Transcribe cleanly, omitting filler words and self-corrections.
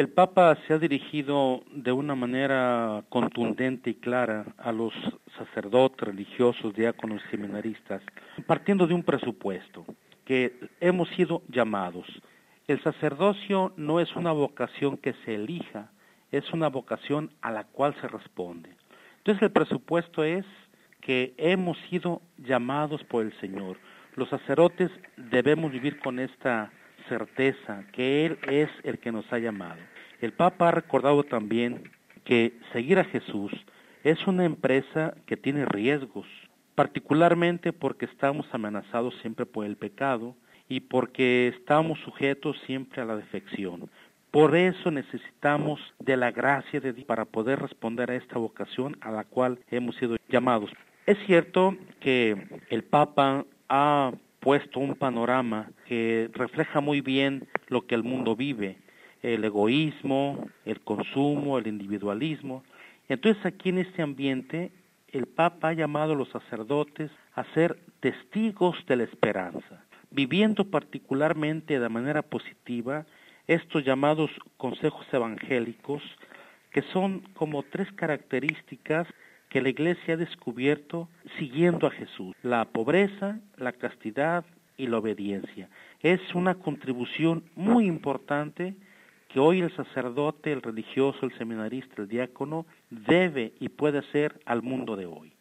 El Papa se ha dirigido de una manera contundente y clara a los sacerdotes, religiosos, diáconos, seminaristas, partiendo de un presupuesto, que hemos sido llamados. El sacerdocio no es una vocación que se elija, es una vocación a la cual se responde. Entonces el presupuesto es que hemos sido llamados por el Señor. Los sacerdotes debemos vivir con esta certeza que Él es el que nos ha llamado. El Papa ha recordado también que seguir a Jesús es una empresa que tiene riesgos, particularmente porque estamos amenazados siempre por el pecado y porque estamos sujetos siempre a la defección. Por eso necesitamos de la gracia de Dios para poder responder a esta vocación a la cual hemos sido llamados. Es cierto que el Papa ha puesto un panorama que refleja muy bien lo que el mundo vive, el egoísmo, el consumo, el individualismo. Entonces aquí en este ambiente el Papa ha llamado a los sacerdotes a ser testigos de la esperanza, viviendo particularmente de manera positiva estos llamados consejos evangélicos, que son como tres características que la Iglesia ha descubierto siguiendo a Jesús: la pobreza, la castidad y la obediencia. Es una contribución muy importante que hoy el sacerdote, el religioso, el seminarista, el diácono debe y puede hacer al mundo de hoy.